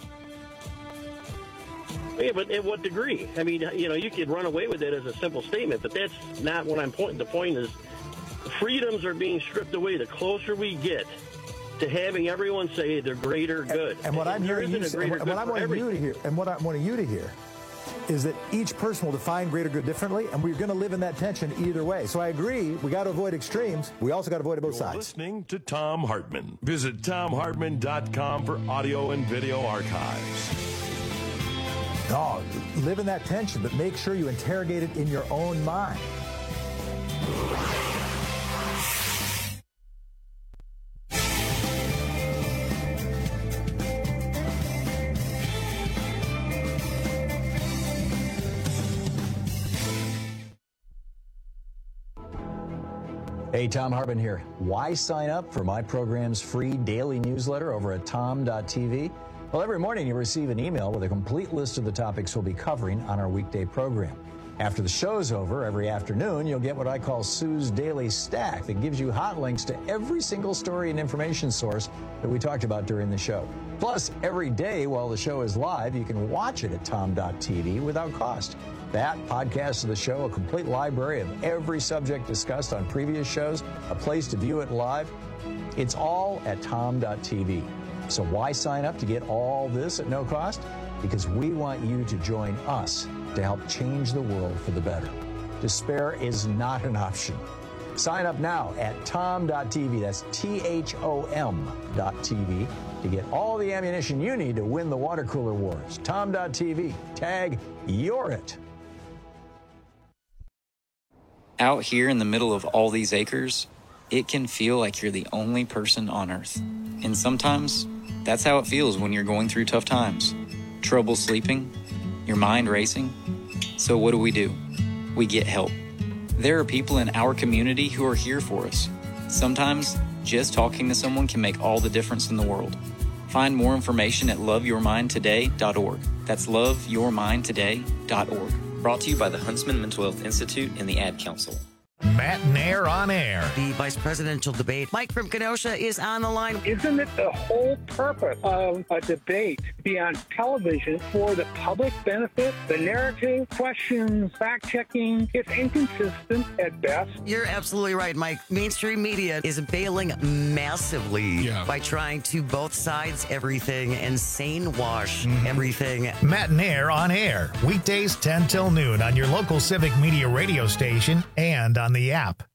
Yeah, but at what degree? I mean, you know, you could run away with it as a simple statement, but that's not what I'm pointing. The point is, freedoms are being stripped away. The closer we get to having everyone say the greater good, and, and what I'm hearing you say, and what I want you to hear, and what I want you to hear. is that each person will define greater good differently, and we're going to live in that tension either way. So I agree, we got to avoid extremes. We also got to avoid both You're sides. Listening to Thom Hartmann. Visit Thom Hartmann dot com for audio and video archives. No, live in that tension, but make sure you interrogate it in your own mind. Hey, Thom Hartmann here. Why sign up for my program's free daily newsletter over at tom dot t v? Well, every morning you receive an email with a complete list of the topics we'll be covering on our weekday program. After the show's over, every afternoon, you'll get what I call Sue's Daily Stack that gives you hot links to every single story and information source that we talked about during the show. Plus, every day while the show is live, you can watch it at tom dot t v without cost. That, podcast of the show, a complete library of every subject discussed on previous shows, a place to view it live. It's all at tom dot t v. So why sign up to get all this at no cost? Because we want you to join us to help change the world for the better. Despair is not an option. Sign up now at tom dot t v. That's T H O M dot T V to get all the ammunition you need to win the water cooler wars. tom dot t v. Tag You're It. Out here in the middle of all these acres, it can feel like you're the only person on Earth. And sometimes, that's how it feels when you're going through tough times. Trouble sleeping, your mind racing. So what do we do? We get help. There are people in our community who are here for us. Sometimes, just talking to someone can make all the difference in the world. Find more information at love your mind today dot org. That's love your mind today dot org. Brought to you by the Huntsman Mental Health Institute and the Ad Council. Matt Nair on air. The vice presidential debate. Mike from Kenosha is on the line. Isn't it the whole purpose of a debate to be on television for the public benefit? The narrative, questions, fact-checking, it's inconsistent at best. You're absolutely right, Mike. Mainstream media is bailing massively yeah. by trying to both sides everything and sane wash mm-hmm. everything. Matt Nair on air. Weekdays ten till noon on your local Civic Media radio station and on the app.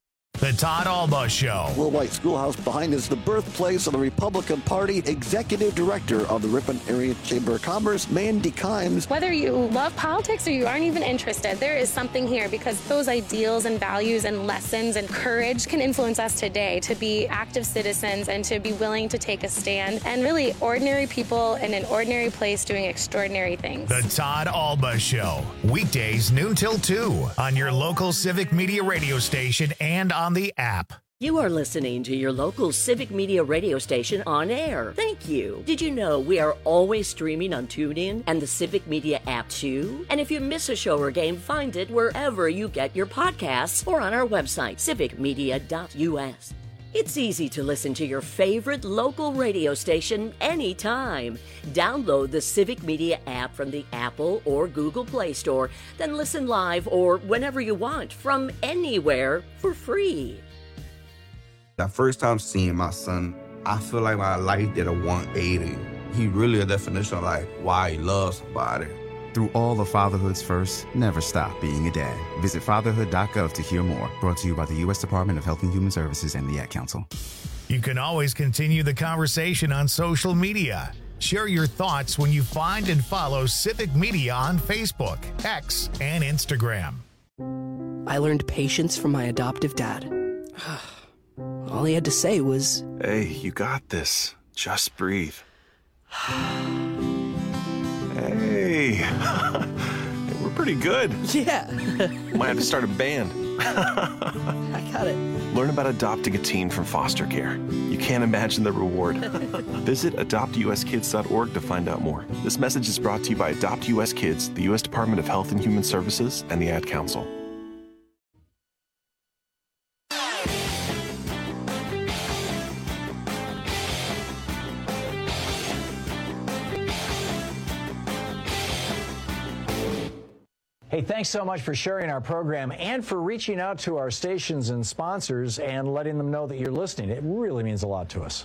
The Todd Alba Show. Will White Schoolhouse behind is the birthplace of the Republican Party. Executive Director of the Ripon Area Chamber of Commerce, Mandy Kimes. Whether you love politics or you aren't even interested, there is something here because those ideals and values and lessons and courage can influence us today to be active citizens and to be willing to take a stand, and really ordinary people in an ordinary place doing extraordinary things. The Todd Alba Show. Weekdays noon till two on your local Civic Media radio station and on the app. You are listening to your local Civic Media radio station on air. Thank you. Did you know we are always streaming on TuneIn and the Civic Media app too? And if you miss a show or game, find it wherever you get your podcasts or on our website, civic media dot u s. It's easy to listen to your favorite local radio station anytime. Download the Civic Media app from the Apple or Google Play Store, then listen live or whenever you want from anywhere for free. The first time seeing my son, I feel like my life did a one eighty. He really a definition of like why he loves somebody. Through all of fatherhood's first, never stop being a dad. Visit fatherhood dot gov to hear more. Brought to you by the U S Department of Health and Human Services and the Ad Council. You can always continue the conversation on social media. Share your thoughts when you find and follow Civic Media on Facebook, X, and Instagram. I learned patience from my adoptive dad. All he had to say was, "Hey, you got this. Just breathe." Hey, we're pretty good. Yeah. Might have to start a band. I got it. Learn about adopting a teen from foster care. You can't imagine the reward. Visit adopt u s kids dot org to find out more. This message is brought to you by Adopt U S Kids, the U S Department of Health and Human Services, and the Ad Council. Hey, thanks so much for sharing our program and for reaching out to our stations and sponsors and letting them know that you're listening. It really means a lot to us.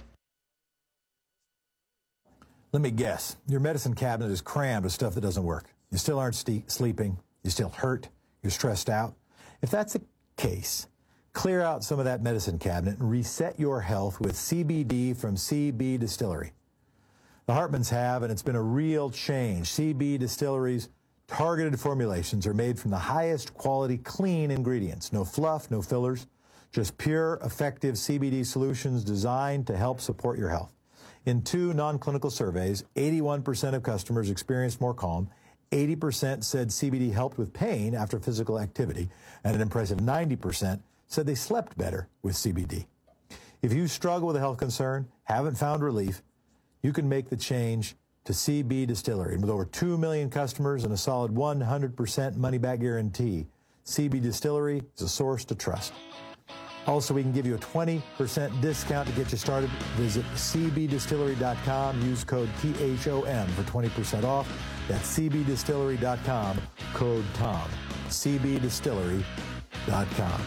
Let me guess. Your medicine cabinet is crammed with stuff that doesn't work. You still aren't ste- sleeping. You still hurt. You're stressed out. If that's the case, clear out some of that medicine cabinet and reset your health with C B D from C B Distillery. The Hartmans have, and it's been a real change. C B Distillery's targeted formulations are made from the highest quality clean ingredients. No fluff, no fillers, just pure, effective C B D solutions designed to help support your health. In two non-clinical surveys, eighty-one percent of customers experienced more calm, eighty percent said C B D helped with pain after physical activity, and an impressive ninety percent said they slept better with C B D. If you struggle with a health concern, haven't found relief, you can make the change to C B Distillery. And with over two million customers and a solid one hundred percent money-back guarantee, C B Distillery is a source to trust. Also, we can give you a twenty percent discount to get you started. Visit c b distillery dot com. Use code T H O M for twenty percent off. That's c b distillery dot com, code Tom. c b distillery dot com.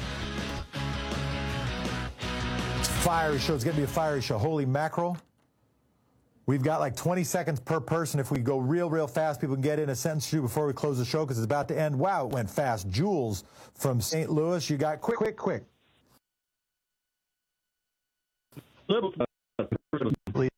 It's a fiery show. It's going to be a fiery show. Holy mackerel. We've got like twenty seconds per person. If we go real, real fast, people can get in a sentence or two before we close the show because it's about to end. Wow, it went fast. Jules from Saint Louis, you got quick, quick, quick. Please.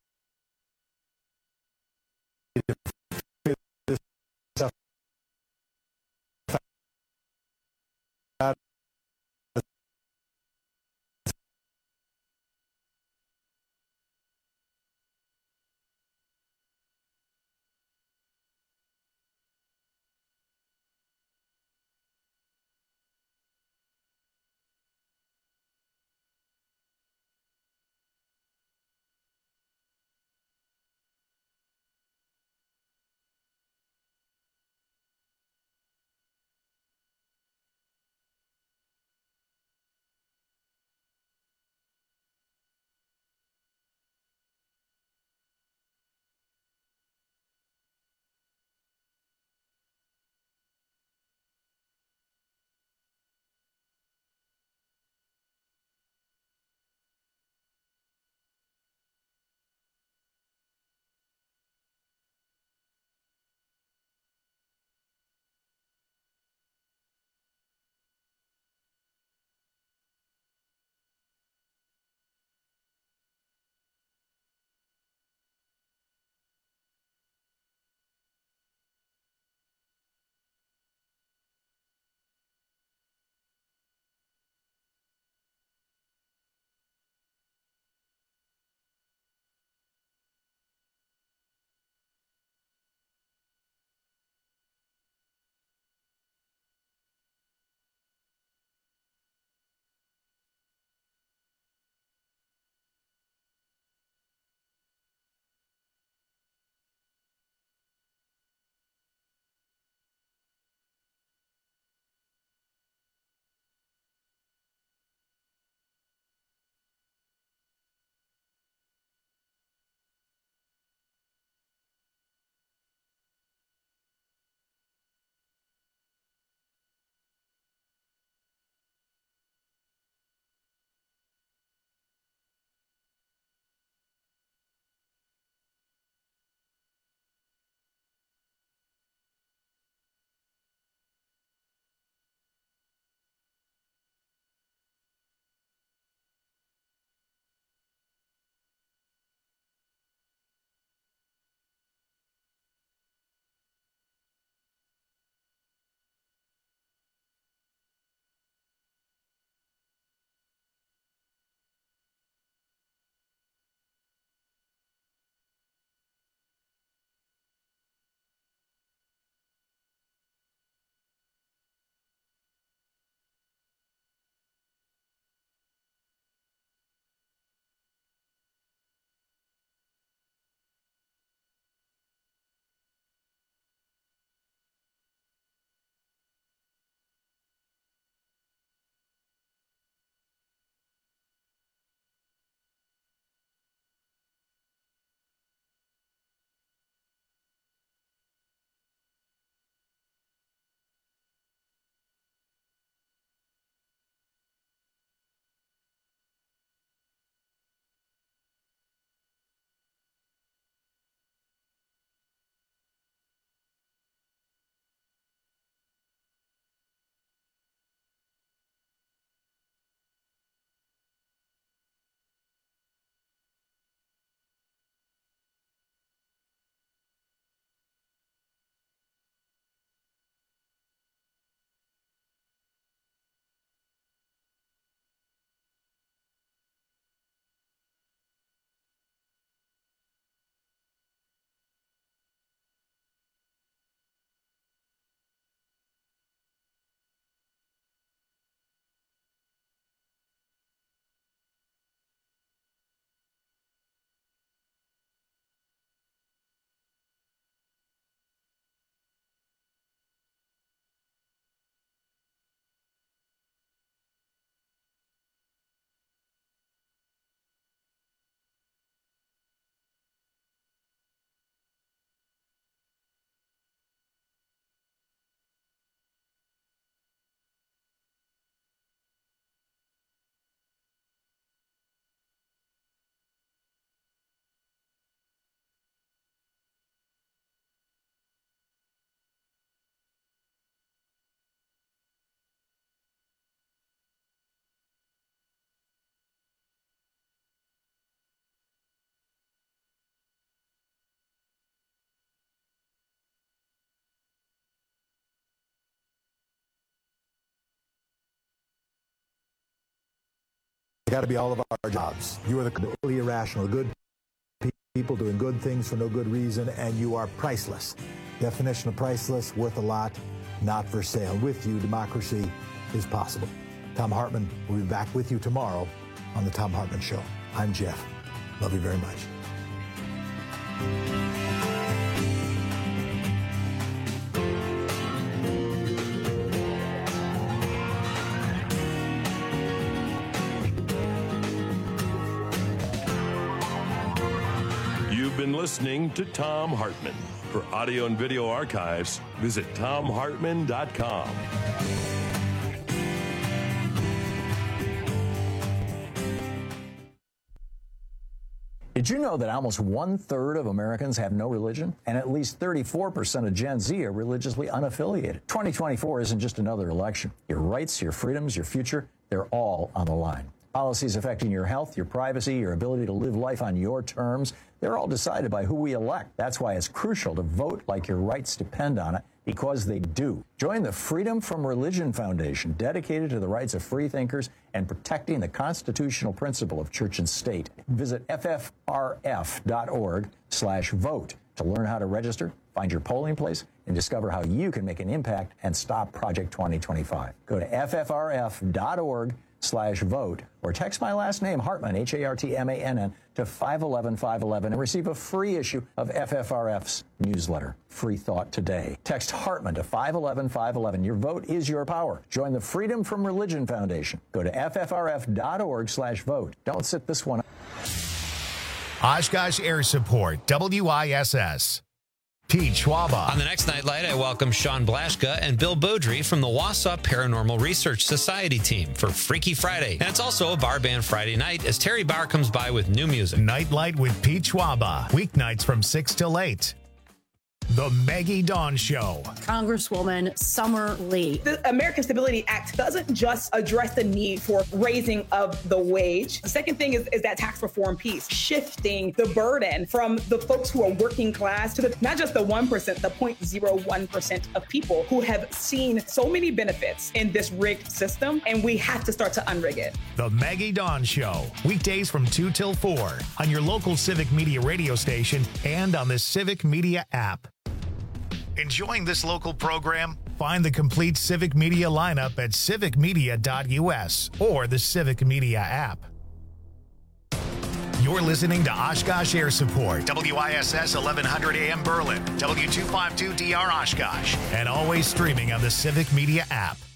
got to be all of our jobs. You are the completely irrational, good people doing good things for no good reason, and you are priceless. Definition of priceless, worth a lot, not for sale. With you, democracy is possible. Thom Hartmann will be back with you tomorrow on The Thom Hartmann Show. I'm Jeff. Love you very much. You've been listening to Thom Hartmann. For audio and video archives, visit thom hartmann dot com. Did you know that almost one-third of Americans have no religion? And at least thirty-four percent of Gen Z are religiously unaffiliated. twenty twenty-four isn't just another election. Your rights, your freedoms, your future, they're all on the line. Policies affecting your health, your privacy, your ability to live life on your terms, they're all decided by who we elect. That's why it's crucial to vote like your rights depend on it, because they do. Join the Freedom from Religion Foundation, dedicated to the rights of free thinkers and protecting the constitutional principle of church and state. Visit F F R F dot org slash vote to learn how to register, find your polling place, and discover how you can make an impact and stop Project twenty twenty-five. Go to F F R F dot org slash vote or text my last name, Hartmann, H A R T M A N N, to five eleven five eleven and receive a free issue of F F R F's newsletter, Free Thought Today. Text Hartmann to five eleven five eleven. Your vote is your power. Join the Freedom from Religion Foundation. Go to F F R F dot org slash vote. Don't sit this one out. Oshkosh Air Support, W I S S. Pete Schwaba. On the next Nightlight, I welcome Sean Blaschka and Bill Beaudry from the Wausau Paranormal Research Society team for Freaky Friday. And it's also a bar band Friday night as Terry Barr comes by with new music. Nightlight with Pete Schwaba. Weeknights from six till eight. The Maggie Dawn Show. Congresswoman Summer Lee. The American Stability Act doesn't just address the need for raising of the wage. The second thing is, is that tax reform piece, shifting the burden from the folks who are working class to the, not just the one percent, the zero point zero one percent of people who have seen so many benefits in this rigged system, and we have to start to unrig it. The Maggie Dawn Show. Weekdays from two till four on your local Civic Media radio station and on the Civic Media app. Enjoying this local program? Find the complete Civic Media lineup at civic media dot U S or the Civic Media app. You're listening to Oshkosh Air Support, W I S S eleven hundred A M Berlin, W two fifty-two D R Oshkosh, and always streaming on the Civic Media app.